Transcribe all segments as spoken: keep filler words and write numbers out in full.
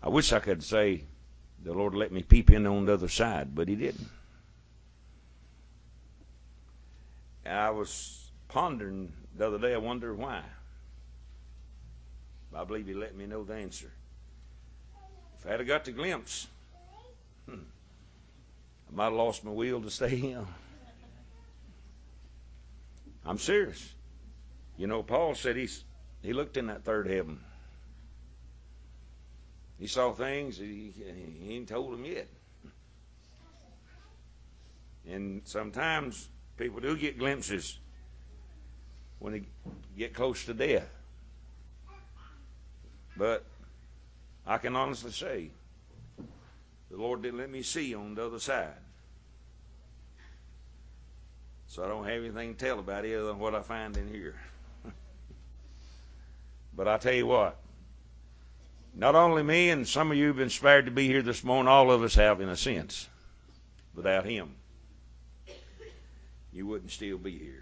I wish I could say the Lord let me peep in on the other side, but He didn't. And I was pondering the other day, I wonder why. I believe He let me know the answer. If I had got the glimpse, hmm, I might have lost my will to stay in. I'm serious. You know, Paul said he's, he looked in that third heaven. He saw things he, he ain't told them yet. And sometimes people do get glimpses when they get close to death. But I can honestly say the Lord didn't let me see on the other side. So I don't have anything to tell about it other than what I find in here. But I tell you what, not only me and some of you have been spared to be here this morning, all of us have in a sense. Without Him, you wouldn't still be here.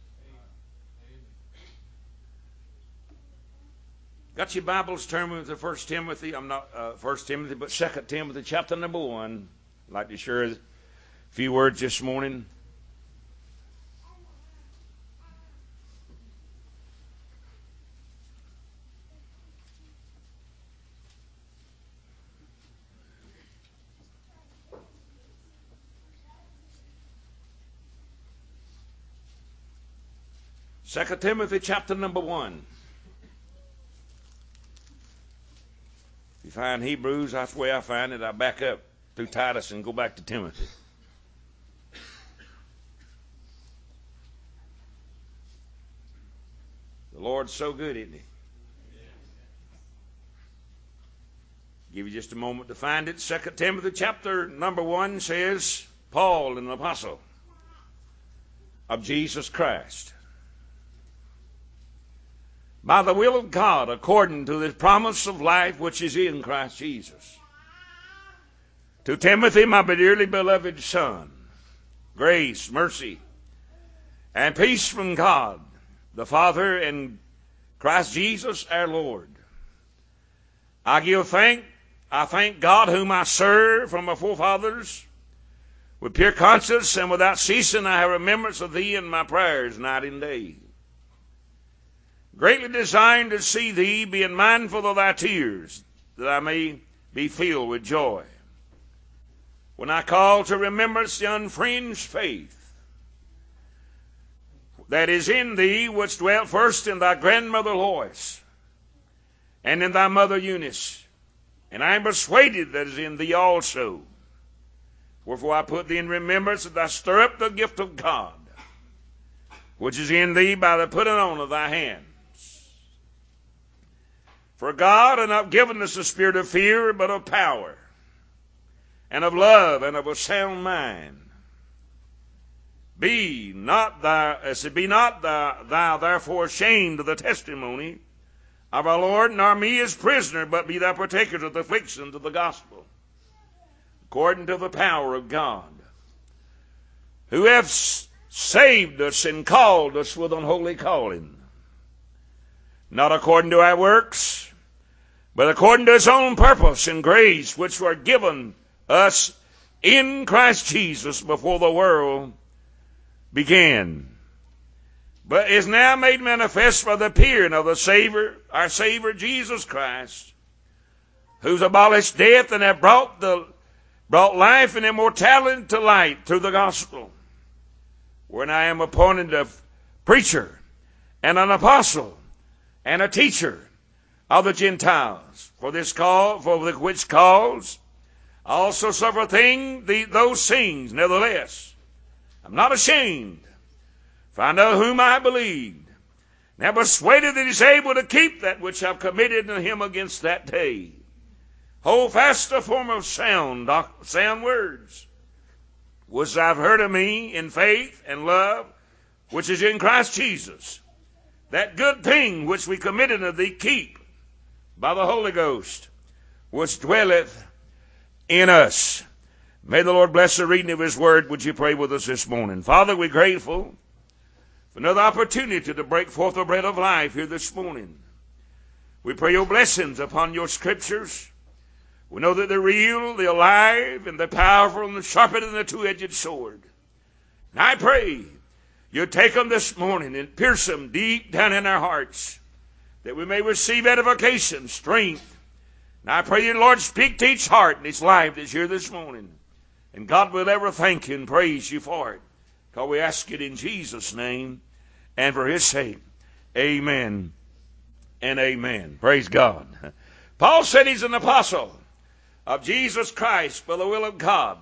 Got your Bibles? Turn with the First Timothy. I'm not uh, First Timothy, but Second Timothy, chapter number one. I'd like to share a few words this morning. Second Timothy, chapter number one. If you find Hebrews, that's the way I find it. I back up through Titus and go back to Timothy. The Lord's so good, isn't He? Give you just a moment to find it. Second Timothy chapter number one says, Paul, an apostle of Jesus Christ, by the will of God, according to the promise of life which is in Christ Jesus. To Timothy, my dearly beloved son, grace, mercy, and peace from God, the Father, and Christ Jesus our Lord. I give thank, I thank God whom I serve from my forefathers. With pure conscience and without ceasing I have remembrance of thee in my prayers night and day. Greatly desiring to see thee, being mindful of thy tears, that I may be filled with joy. When I call to remembrance the unfringed faith that is in thee, which dwelt first in thy grandmother Lois, and in thy mother Eunice, and I am persuaded that is in thee also. Wherefore I put thee in remembrance that thou stir up the gift of God, which is in thee by the putting on of thy hand. For God hath not given us a spirit of fear, but of power, and of love, and of a sound mind. Be not thou, be not thou, thou therefore ashamed of the testimony of our Lord, nor me as prisoner, but be thou partaker of the afflictions of the gospel, according to the power of God, who hath saved us and called us with an holy calling, not according to our works, but according to His own purpose and grace, which were given us in Christ Jesus before the world began, but is now made manifest by the appearing of the Savior, our Savior Jesus Christ, who's abolished death and have brought the brought life and immortality to light through the gospel, wherein I am appointed a preacher and an apostle and a teacher of the Gentiles. For this call, for the which cause, I also suffer thing, the, those things. Nevertheless, I'm not ashamed, for I know whom I believed, and am persuaded that He's able to keep that which I've committed to Him against that day. Hold fast the form of sound, sound words, which I've heard of me in faith and love, which is in Christ Jesus. That good thing which we committed to thee, keep by the Holy Ghost, which dwelleth in us. May the Lord bless the reading of His word. Would you pray with us this morning? Father, we're grateful for another opportunity to break forth the bread of life here this morning. We pray your blessings upon your scriptures. We know that they're real, they're alive, and they're powerful, and they're sharper than a two-edged sword. And I pray you take them this morning and pierce them deep down in our hearts, that we may receive edification, strength. And I pray you, Lord, speak to each heart and each life that's here this morning. And God will ever thank you and praise you for it. Because we ask it in Jesus' name and for his sake. Amen and amen. Praise God. Paul said he's an apostle of Jesus Christ by the will of God.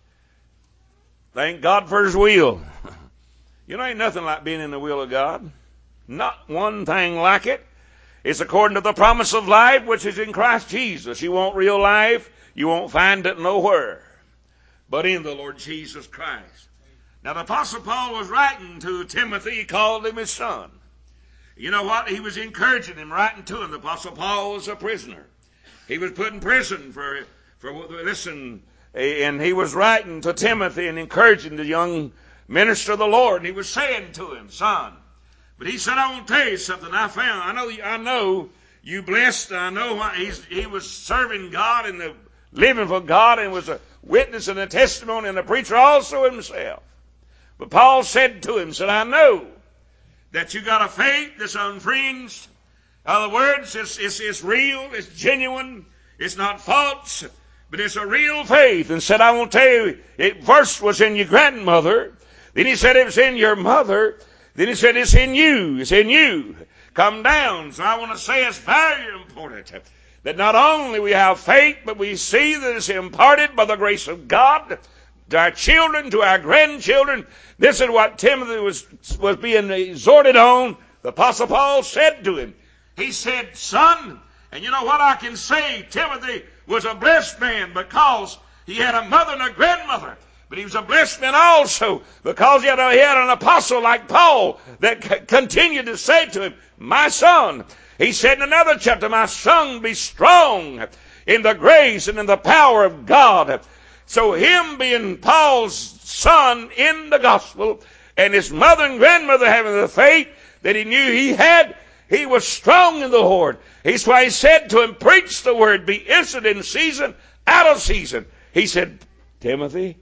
Thank God for his will. You know, ain't nothing like being in the will of God. Not one thing like it. It's according to the promise of life which is in Christ Jesus. You want real life, you won't find it nowhere but in the Lord Jesus Christ. Now, the Apostle Paul was writing to Timothy. He called him his son. You know what? He was encouraging him, writing to him. The Apostle Paul was a prisoner. He was put in prison for, for listen, and he was writing to Timothy and encouraging the young minister of the Lord. And he was saying to him, son, but he said, I want to tell you something I found. I know, I know you blessed. I know he's, he was serving God and the, living for God and was a witness and a testimony and a preacher also himself. But Paul said to him, said, I know that you got a faith that's unfringed. In other words, it's, it's, it's real, it's genuine, it's not false, but it's a real faith. And said, I won't tell you, it first was in your grandmother. Then he said it was in your mother. Then he said it's in you. It's in you. Come down. So I want to say it's very important that not only we have faith, but we see that it's imparted by the grace of God to our children, to our grandchildren. This is what Timothy was, was being exhorted on. The Apostle Paul said to him, he said, son, and you know what I can say, Timothy was a blessed man because he had a mother and a grandmother. But he was a blessed man also because he had, a, he had an apostle like Paul that c- continued to say to him, my son. He said in another chapter, my son, be strong in the grace and in the power of God. So him being Paul's son in the gospel and his mother and grandmother having the faith that he knew he had, he was strong in the Lord. That's why he said to him, preach the word, be instant in season, out of season. He said, Timothy,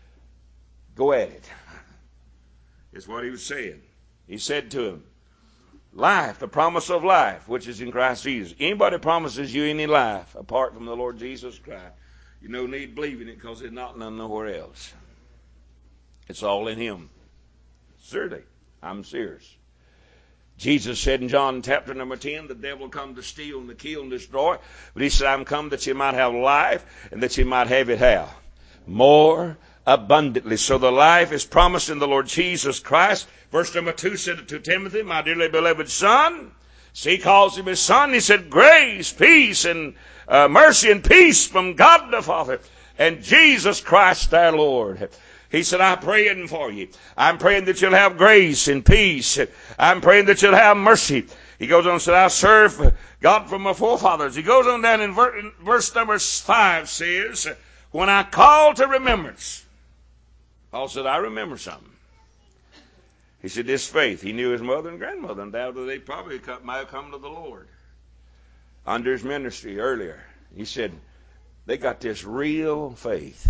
go at it. Is what he was saying. He said to him, life, the promise of life, which is in Christ Jesus. Anybody promises you any life apart from the Lord Jesus Christ, you no need believing it because it's not none nowhere else. It's all in him. Certainly, I'm serious. Jesus said in John chapter number ten, the devil come to steal and to kill and destroy. But he said, I'm come that you might have life and that you might have it how? More abundantly. So the life is promised in the Lord Jesus Christ. Verse number two said to Timothy, my dearly beloved son. So he calls him his son. He said, grace, peace, and uh, mercy and peace from God the Father and Jesus Christ our Lord. He said, I'm praying for you. I'm praying that you'll have grace and peace. I'm praying that you'll have mercy. He goes on and said, I serve God from my forefathers. He goes on down in verse number five says, when I call to remembrance. Paul said, I remember something. He said, this faith. He knew his mother and grandmother. Undoubtedly, they probably might have come to the Lord under his ministry earlier. He said, they got this real faith.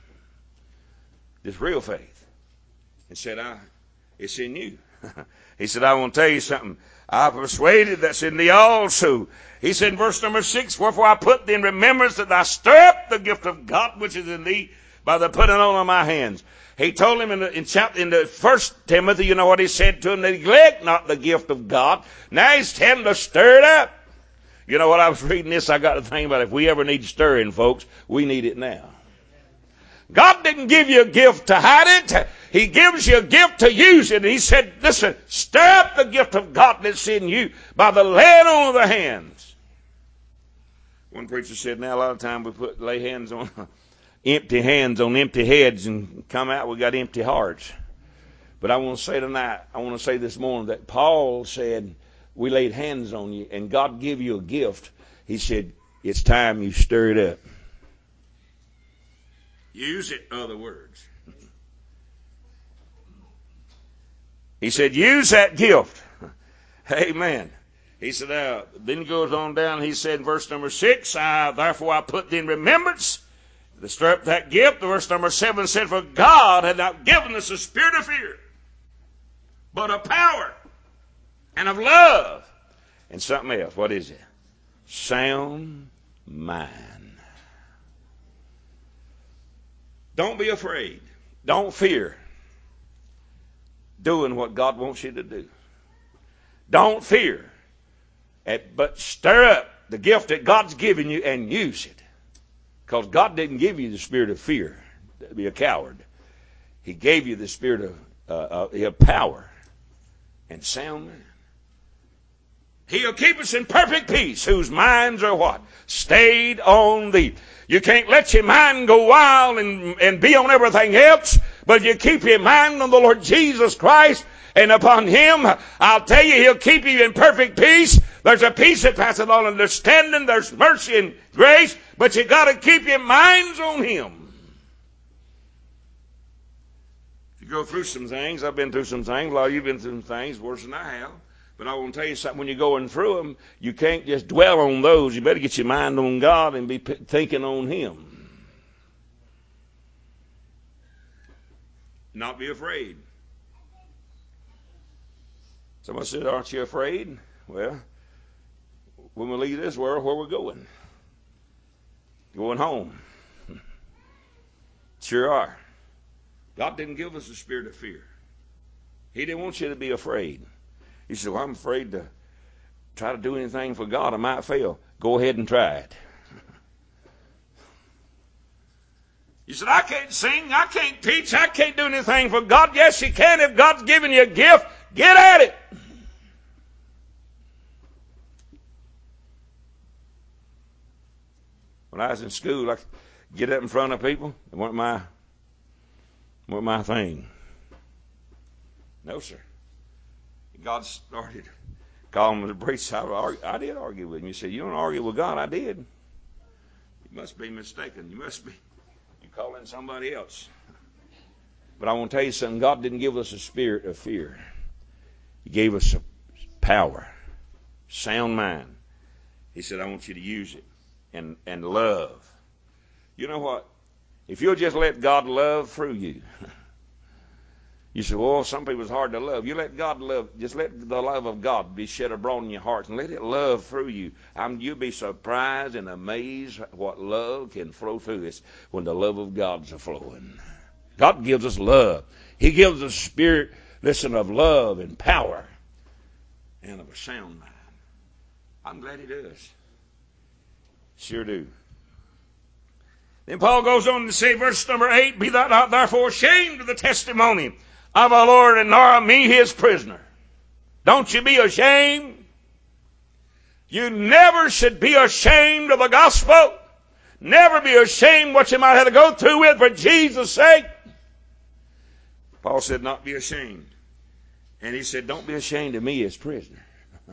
This real faith. And said, I, it's in you. He said, I want to tell you something. I'm persuaded that's in thee also. He said in verse number six, wherefore I put thee in remembrance that thou stir up the gift of God which is in thee by the putting on of my hands. He told him in the, in chapter, in the first Timothy, you know what he said to him? Neglect not the gift of God. Now he's telling him to stir it up. You know what, I was reading this, I got to think about it. If we ever need stirring, folks, we need it now. God didn't give you a gift to hide it. He gives you a gift to use it. And he said, listen, stir up the gift of God that's in you by the laying on of the hands. One preacher said, now a lot of times we put lay hands on empty hands on empty heads and come out, we got empty hearts. But I want to say tonight, I want to say this morning that Paul said, we laid hands on you and God give you a gift. He said, it's time you stir it up. Use it, in other words. He said, use that gift. Amen. He said, uh, then he goes on down, he said in verse number six, I, therefore I put thee in remembrance to stir up that gift. Verse number seven said, for God had not given us a spirit of fear, but of power and of love. And something else. What is it? Sound mind. Don't be afraid. Don't fear doing what God wants you to do. Don't fear. But stir up the gift that God's given you and use it. Because God didn't give you the spirit of fear to be a coward. He gave you the spirit of, uh, uh, of power and sound mind. He'll keep us in perfect peace, whose minds are what? Stayed on thee. You can't let your mind go wild and, and be on everything else, but you keep your mind on the Lord Jesus Christ and upon Him. I'll tell you, He'll keep you in perfect peace. There's a peace that passes all understanding. There's mercy and grace, but you got to keep your minds on Him. If you go through some things, I've been through some things. A lot of you have been through some things worse than I have. But I want to tell you something, when you're going through them, you can't just dwell on those. You better get your mind on God and be thinking on Him. Not be afraid. Somebody said, aren't you afraid? Well, when we leave this world, where we're going? Going home. Sure are. God didn't give us a spirit of fear. He didn't want you to be afraid. He said, well, I'm afraid to try to do anything for God. I might fail. Go ahead and try it. You said, I can't sing. I can't teach. I can't do anything for God. Yes, you can. If God's given you a gift, get at it. When I was in school, I could get up in front of people. It wasn't my, wasn't my thing. No, sir. God started calling me to preach. I, I did argue with him. You said, you don't argue with God. I did. You must be mistaken. You must be. You're calling somebody else. But I want to tell you something. God didn't give us a spirit of fear. He gave us a power, sound mind. He said, I want you to use it and, and love. You know what? If you'll just let God love through you. You say, well, some people it's hard to love. You let God love. Just let the love of God be shed abroad in your hearts and let it love through you. I'm, you'll be surprised and amazed what love can flow through us when the love of God's a flowing. God gives us love. He gives us a spirit, listen, of love and power and of a sound mind. I'm glad He does. Sure do. Then Paul goes on to say, verse number eight, be thou not therefore ashamed of the testimony of our Lord, and nor of me his prisoner. Don't you be ashamed. You never should be ashamed of the gospel. Never be ashamed what you might have to go through with for Jesus' sake. Paul said not be ashamed. And he said don't be ashamed of me as prisoner.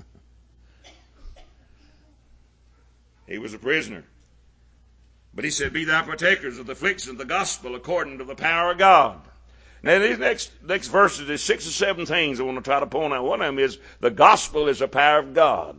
He was a prisoner. But he said, be thou partakers of the affliction of the gospel according to the power of God. Now, these next, next verses, there's six or seven things I want to try to point out. One of them is the gospel is the power of God.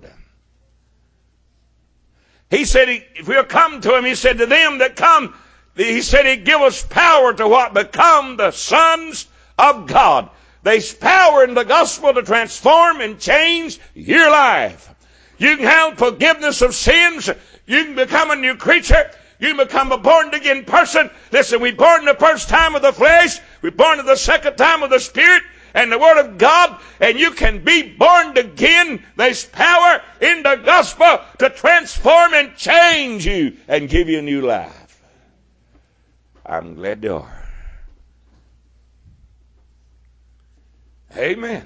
He said, he, if we'll come to Him, He said to them that come, He said He'd give us power to what? Become the sons of God. There's power in the gospel to transform and change your life. You can have forgiveness of sins. You can become a new creature. You become a born-again person. Listen, we're born the first time of the flesh. We're born the second time of the Spirit and the Word of God. And you can be born again. There's power in the gospel to transform and change you and give you a new life. I'm glad there are. Amen.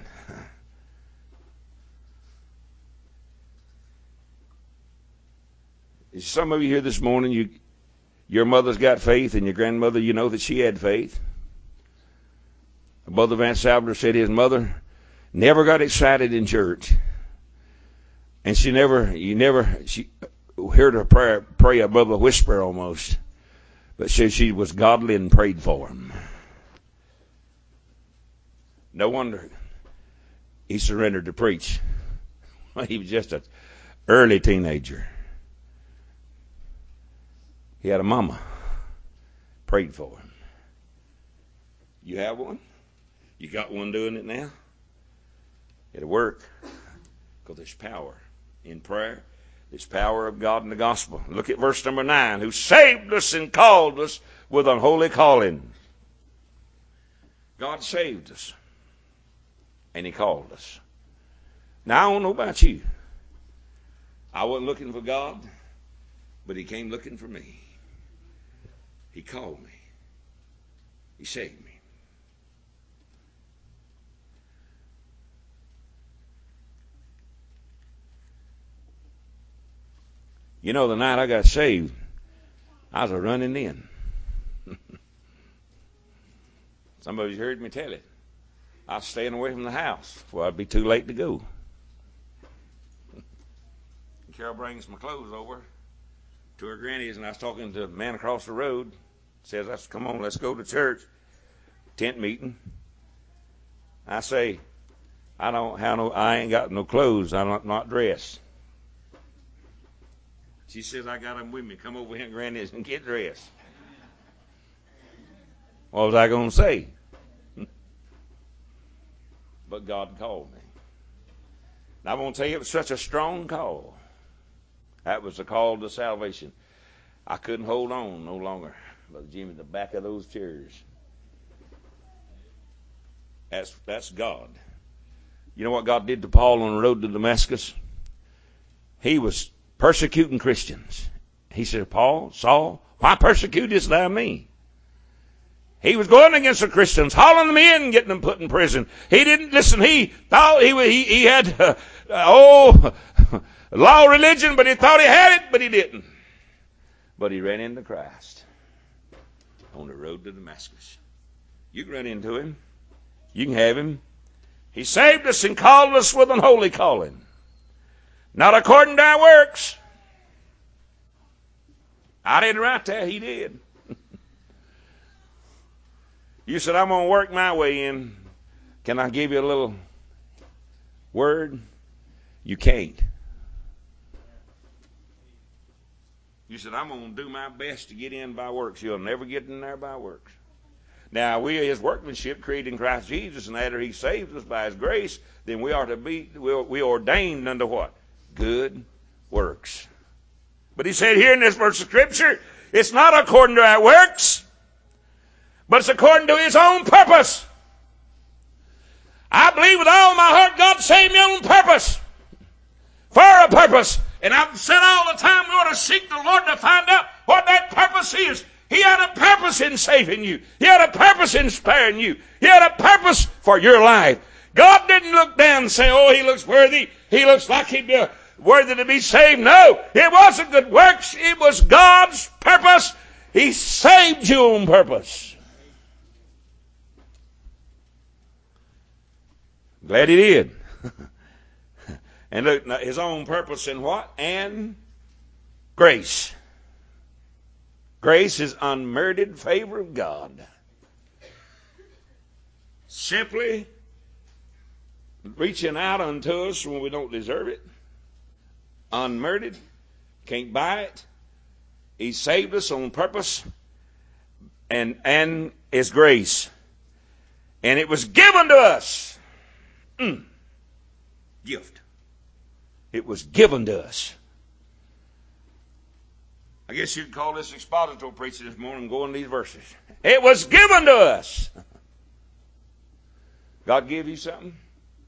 Some of you here this morning, you, your mother's got faith, and your grandmother, you know that she had faith. Brother Van Salvador said his mother never got excited in church, and she never, you never, she heard her prayer, pray above a whisper almost, but said she was godly and prayed for him. No wonder he surrendered to preach. He was just an early teenager. He had a mama. Prayed for him. You have one? You got one doing it now? It'll work. Because there's power in prayer. There's power of God in the gospel. Look at verse number nine. Who saved us and called us with unholy calling. God saved us. And he called us. Now I don't know about you. I wasn't looking for God. But he came looking for me. He called me. He saved me. You know, the night I got saved, I was a running in. Some of you heard me tell it. I was staying away from the house before I'd be too late to go. Carol brings my clothes over to her granny's, and I was talking to a man across the road. Says, "Let's come on, let's go to church, tent meeting." I say, "I don't have no, I ain't got no clothes. I'm not, not dressed." She says, "I got them with me. Come over here, Granny's, and get dressed." What was I going to say? But God called me. And I'm going to tell you, it was such a strong call. That was the call to salvation. I couldn't hold on no longer. Brother Jimmy, the back of those chairs. That's, that's God. You know what God did to Paul on the road to Damascus? He was persecuting Christians. He said, "Paul, Saul, why persecutest thou me?" He was going against the Christians, hauling them in and getting them put in prison. He didn't listen. He thought he, he, he had, uh, oh, law religion, but he thought he had it, but he didn't. But he ran into Christ on the road to Damascus. You can run into him. You can have him. He saved us and called us with an holy calling. Not according to our works. I didn't write that. He did. You said, "I'm going to work my way in." Can I give you a little word? You can't. You said, "I'm going to do my best to get in by works." You'll never get in there by works. Now, we are his workmanship created in Christ Jesus, and after he saves us by his grace, then we are to be, we ordained unto what? Good works. But he said here in this verse of Scripture, it's not according to our works, but it's according to his own purpose. I believe with all my heart God saved me on purpose. For a purpose. And I've said all the time we ought to seek the Lord to find out what that purpose is. He had a purpose in saving you. He had a purpose in sparing you. He had a purpose for your life. God didn't look down and say, "Oh, he looks worthy. He looks like he'd be worthy to be saved." No, it wasn't good works. It was God's purpose. He saved you on purpose. Glad he did. And look, his own purpose in what? And grace. Grace is unmerited favor of God. Simply reaching out unto us when we don't deserve it. Unmerited. Can't buy it. He saved us on purpose. And, and his grace. And it was given to us. Mm. Gift. It was given to us. I guess you'd call this expository preaching this morning, going to these verses. It was given to us. God gave you something?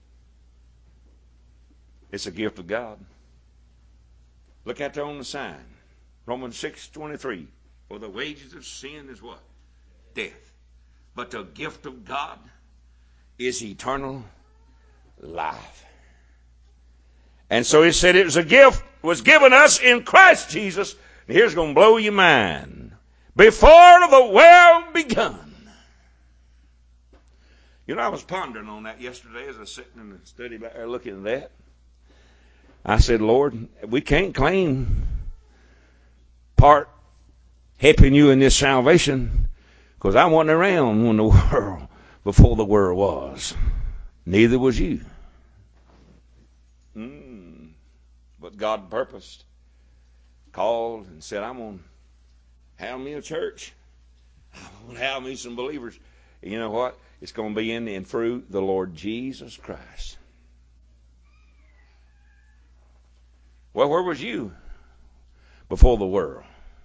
It's a gift of God. Look at there on the sign. Romans six twenty-three. For the wages of sin is what? Death. But the gift of God is eternal life. And so he said it was a gift was given us in Christ Jesus. And here's going to blow your mind. Before the world begun. You know, I was pondering on that yesterday as I was sitting in the study back there looking at that. I said, "Lord, we can't claim part helping you in this salvation because I wasn't around when the world, before the world was. Neither was you." Mm. But God purposed, called, and said, I'm going to have me a church. I'm going to have me some believers. And you know what? It's going to be in and through the Lord Jesus Christ. Well, where was you before the world?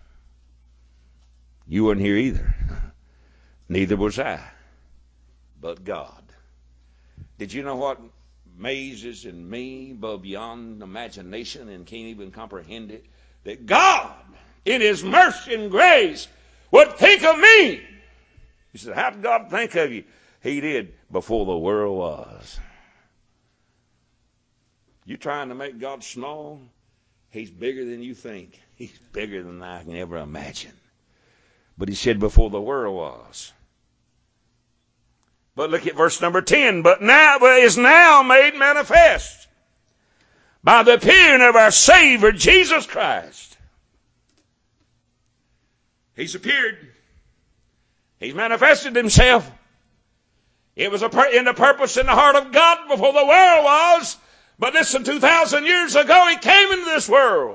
You weren't here either. Neither was I. But God. Did you know what amazes in me beyond imagination and can't even comprehend it? That God, in His mercy and grace, would think of me. He said, how did God think of you? He did before the world was. You trying to make God small? He's bigger than you think. He's bigger than I can ever imagine. But He said before the world was. But look at verse number ten. But now is now made manifest by the appearing of our Savior Jesus Christ. He's appeared. He's manifested Himself. It was a per- in the purpose in the heart of God before the world was. But listen, two thousand years ago He came into this world.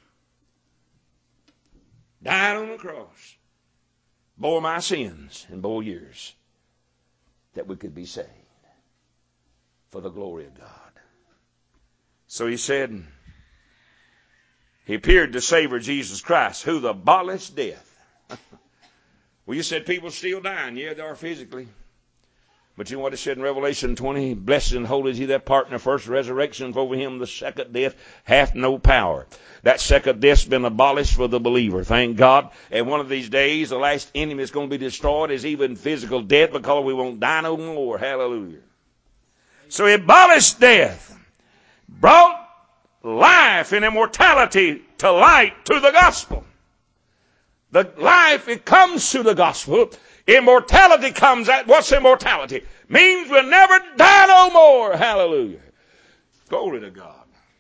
Died on the cross. Bore my sins and bore yours. That we could be saved. For the glory of God. So He said, He appeared to Savior Jesus Christ, who abolished death. Well, you said people still dying. Yeah, they are physically. But you know what it said in Revelation twenty? Blessed and holy is he that part in the first resurrection, for over him the second death hath no power. That second death's been abolished for the believer. Thank God. And one of these days, the last enemy that's going to be destroyed is even physical death, because we won't die no more. Hallelujah. So He abolished death. Brought life and immortality to light to the gospel. The life, it comes to the gospel. Immortality comes at, what's immortality? Means we'll never die no more. Hallelujah. Glory to God.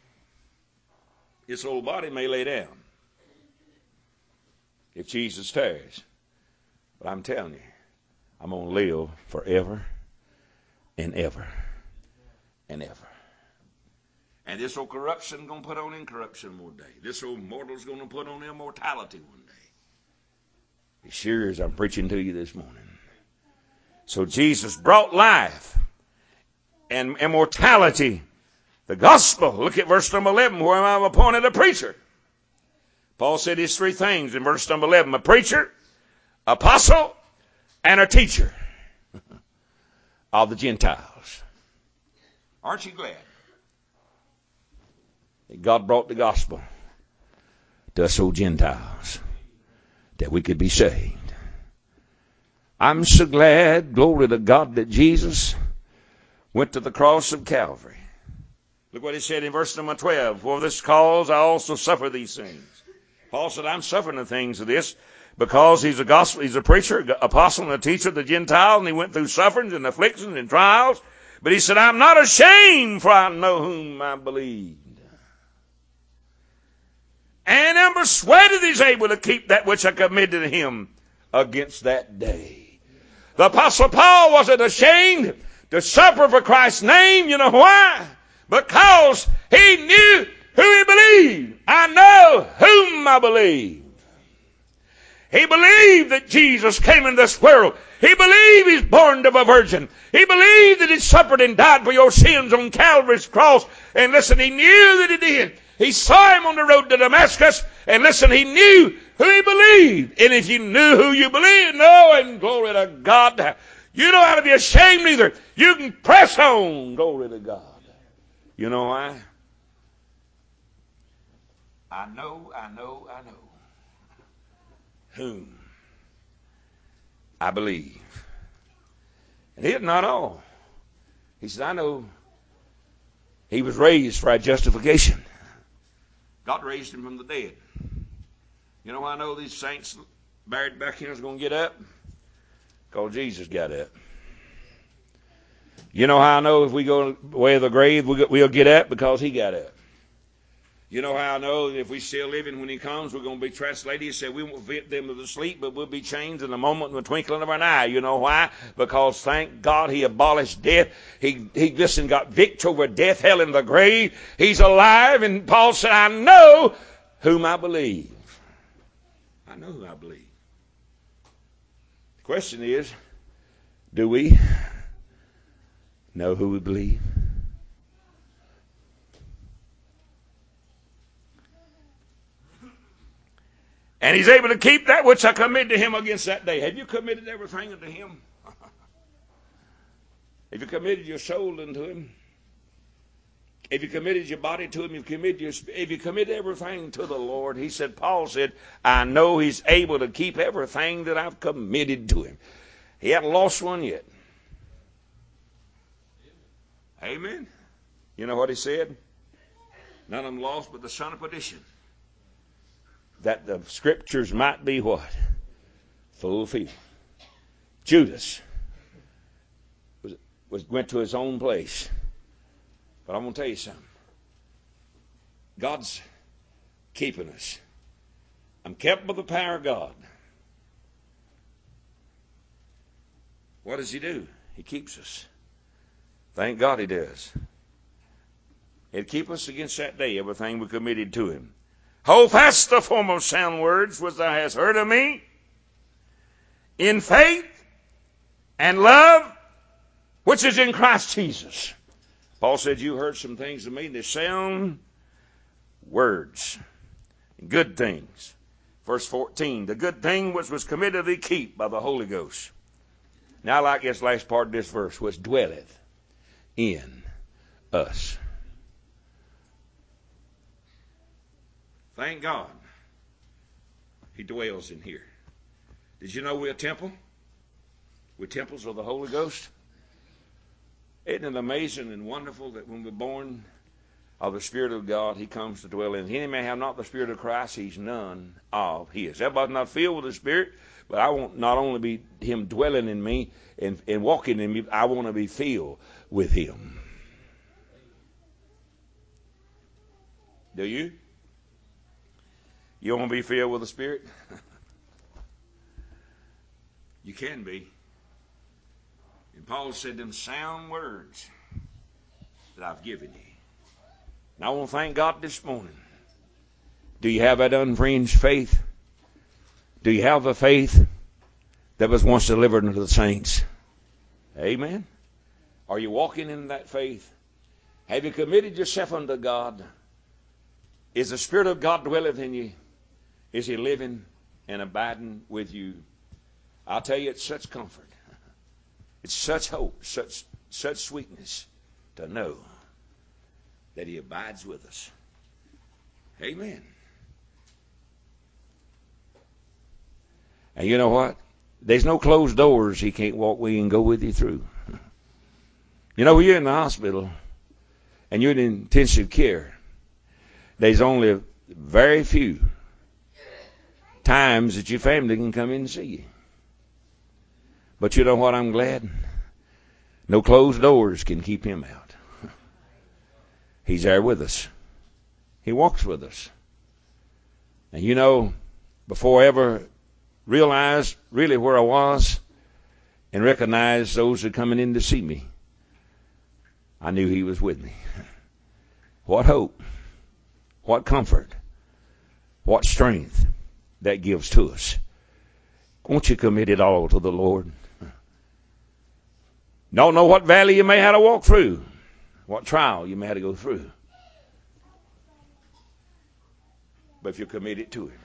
This old body may lay down if Jesus tarries. But I'm telling you, I'm going to live forever and ever and ever. And this old corruption is going to put on incorruption one day. This old mortal is going to put on immortality one day. As sure as I'm preaching to you this morning. So Jesus brought life and immortality. The gospel. Look at verse number eleven, where I'm appointed a preacher. Paul said these three things in verse number eleven. A preacher, apostle, and a teacher of the Gentiles. Aren't you glad that God brought the gospel to us old Gentiles, that we could be saved? I'm so glad, glory to God, that Jesus went to the cross of Calvary. Look what He said in verse number twelve. For this cause I also suffer these things. Paul said, I'm suffering the things of this because he's a gospel, he's a preacher, apostle, and a teacher of the Gentiles, and he went through sufferings and afflictions and trials. But he said, I'm not ashamed, for I know whom I believed. And am persuaded He's able to keep that which I committed to Him against that day. The Apostle Paul wasn't ashamed to suffer for Christ's name. You know why? Because he knew who he believed. I know whom I believe. He believed that Jesus came into this world. He believed He's born of a virgin. He believed that He suffered and died for your sins on Calvary's cross. And listen, he knew that He did. He saw Him on the road to Damascus. And listen, he knew who he believed. And if you knew who you believed, no, and glory to God, you don't have to be ashamed either. You can press on. Glory to God. You know why? I know, I know, I know whom I believe. And here's not all. He said, I know He was raised for our justification. God raised Him from the dead. You know why I know these saints buried back here is going to get up? Because Jesus got up. You know how I know if we go away of the grave, we'll get up? Because He got up. You know how I know that if we still living when he comes, we're going to be translated. He said we won't fit them to the sleep, but we'll be changed in a moment, in the twinkling of an eye. You know why? Because thank God he abolished death. He, he listen, got victory over death, hell, and the grave. He's alive. And Paul said, I know whom I believe. I know who I believe. The question is, do we know who we believe? And he's able to keep that which I committed to him against that day. Have you committed everything unto him? Have you committed your soul unto him? Have you committed your body to him? Have you committed, your, have you committed everything to the Lord? He said, Paul said, I know he's able to keep everything that I've committed to him. He hadn't lost one yet. Amen. You know what he said? None of them lost but the son of perdition. That the scriptures might be what? Fulfilled. Judas was, was went to his own place. But I'm going to tell you something. God's keeping us. I'm kept by the power of God. What does he do? He keeps us. Thank God he does. He'll keep us against that day, everything we committed to him. Hold fast the foremost sound words which thou hast heard of me, in faith and love which is in Christ Jesus. Paul said, you heard some things of me, they sound words, good things. Verse fourteen, the good thing which was committed thee keep by the Holy Ghost. Now I like this last part of this verse, which dwelleth in us. Thank God he dwells in here. Did you know we're a temple? We're temples of the Holy Ghost. Isn't it amazing and wonderful that when we're born of the Spirit of God, he comes to dwell in us. Any man have not the Spirit of Christ, he's none of his. Everybody's not filled with the Spirit, but I want not only be him dwelling in me and, and walking in me, I want to be filled with him. Do you? You want to be filled with the Spirit? You can be. And Paul said them sound words that I've given you. And I want to thank God this morning. Do you have that unfringed faith? Do you have the faith that was once delivered unto the saints? Amen. Are you walking in that faith? Have you committed yourself unto God? Is the Spirit of God dwelleth in you? Is he living and abiding with you? I'll tell you, it's such comfort. It's such hope, such such sweetness to know that he abides with us. Amen. And you know what? There's no closed doors he can't walk with and go with you through. You know, when you're in the hospital and you're in intensive care, there's only very few times that your family can come in and see you. But you know what? I'm glad. No closed doors can keep him out. He's there with us. He walks with us. And you know, before I ever realized really where I was and recognized those that coming in to see me, I knew he was with me. What hope, what comfort, what strength that gives to us. Won't you commit it all to the Lord? Don't know what valley you may have to walk through, what trial you may have to go through. But if you commit it to him,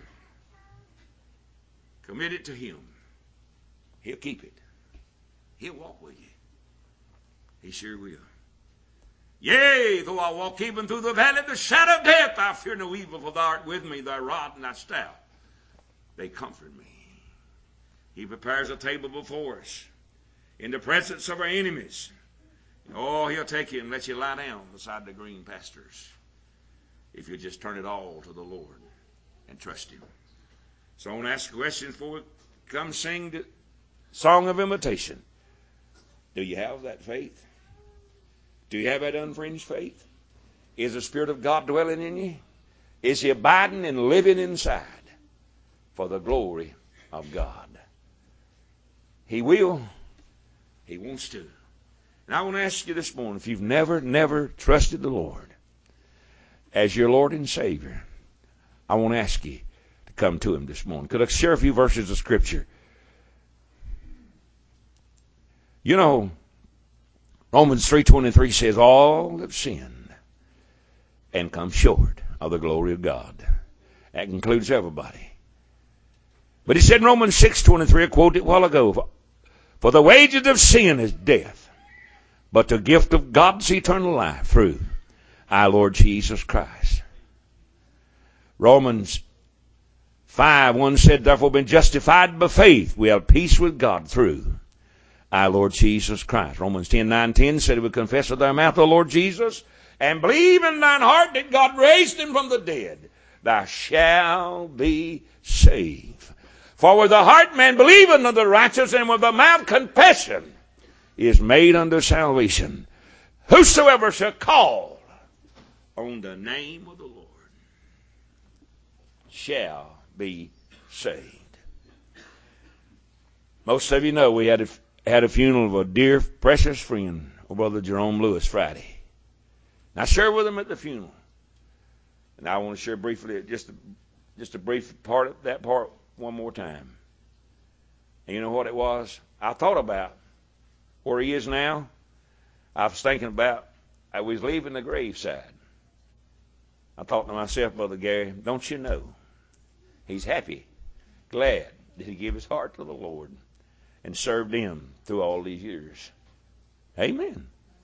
commit it to him, he'll keep it. He'll walk with you. He sure will. Yea, though I walk even through the valley of the shadow of death, I fear no evil, for thou art with me, thy rod and thy staff, they comfort me. He prepares a table before us in the presence of our enemies. Oh, he'll take you and let you lie down beside the green pastures if you just turn it all to the Lord and trust him. So I want to ask a question before we come sing the song of invitation. Do you have that faith? Do you have that unfringed faith? Is the Spirit of God dwelling in you? Is he abiding and living inside for the glory of God? He will. He wants to. And I want to ask you this morning, if you've never, never trusted the Lord as your Lord and Savior, I want to ask you to come to him this morning. Could I share a few verses of Scripture? You know, Romans three twenty-three says, all have sinned and come short of the glory of God. That includes everybody. But he said in Romans six twenty-three, I quoted it a while ago, for the wages of sin is death, but the gift of God's eternal life through our Lord Jesus Christ. Romans five one said, therefore been justified by faith, we have peace with God through our Lord Jesus Christ. Romans ten nine ten said, we confess with our mouth the Lord Jesus, and believe in thine heart that God raised him from the dead, thou shalt be saved. For with the heart man believeth unto righteousness, and with the mouth confession is made unto salvation. Whosoever shall call on the name of the Lord shall be saved. Most of you know we had a, had a funeral of a dear, precious friend, Brother Jerome Lewis, Friday. And I shared with him at the funeral. And I want to share briefly, just a, just a brief part of that part one more time. And you know what it was? I thought about where he is now. I was thinking about, I was leaving the graveside. I thought to myself, Brother Gary, don't you know, he's happy, glad that he gave his heart to the Lord and served him through all these years. Amen.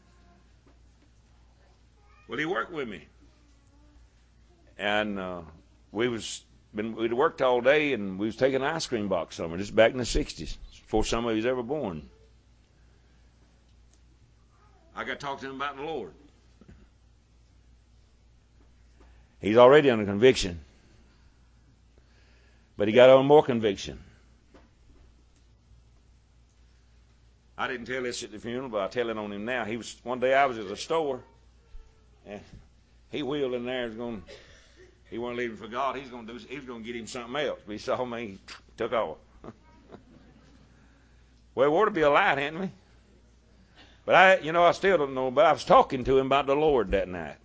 Well, he worked with me. And uh, we was been we'd worked all day, and we was taking an ice cream box somewhere, just back in the sixties, before somebody was ever born. I got to talk to him about the Lord. He's already under conviction, but he got on more conviction. I didn't tell this at the funeral, but I'll tell it on him now. He was one day I was at the store, and he wheeled in there. Was going, he wasn't leaving for God. He's going to do. He was going to get him something else. But he saw me, he took off. Well, we ought to be a light, hadn't we? But I, you know, I still don't know. But I was talking to him about the Lord that night.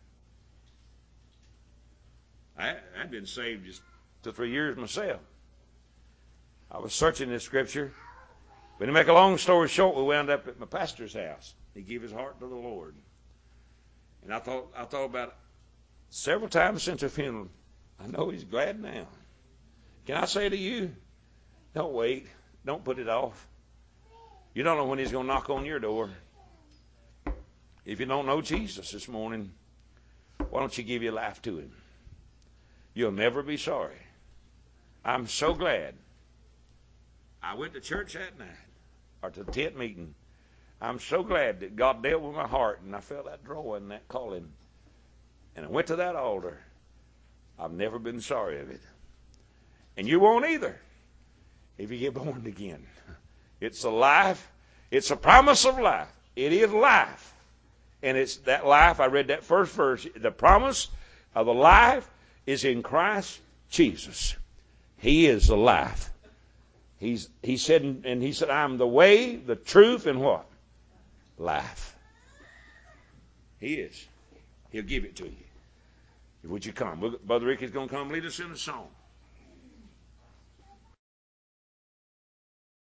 I, I'd been saved just two, three years myself. I was searching this scripture. But to make a long story short, we wound up at my pastor's house. He gave his heart to the Lord. And I thought, I thought about it several times since the funeral. I know he's glad now. Can I say to you, don't wait. Don't put it off. You don't know when he's going to knock on your door. If you don't know Jesus this morning, why don't you give your life to him? You'll never be sorry. I'm so glad I went to church that night, or to the tent meeting. I'm so glad that God dealt with my heart, and I felt that drawing, that calling. And I went to that altar. I've never been sorry of it. And you won't either if you get born again. It's a life. It's a promise of life. It is life. And it's that life, I read that first verse, the promise of the life is in Christ Jesus. He is the life. He's, he said, and he said, I'm the way, the truth, and what? Life. He is. He'll give it to you. Would you come? Brother Rick is going to come lead us in a song.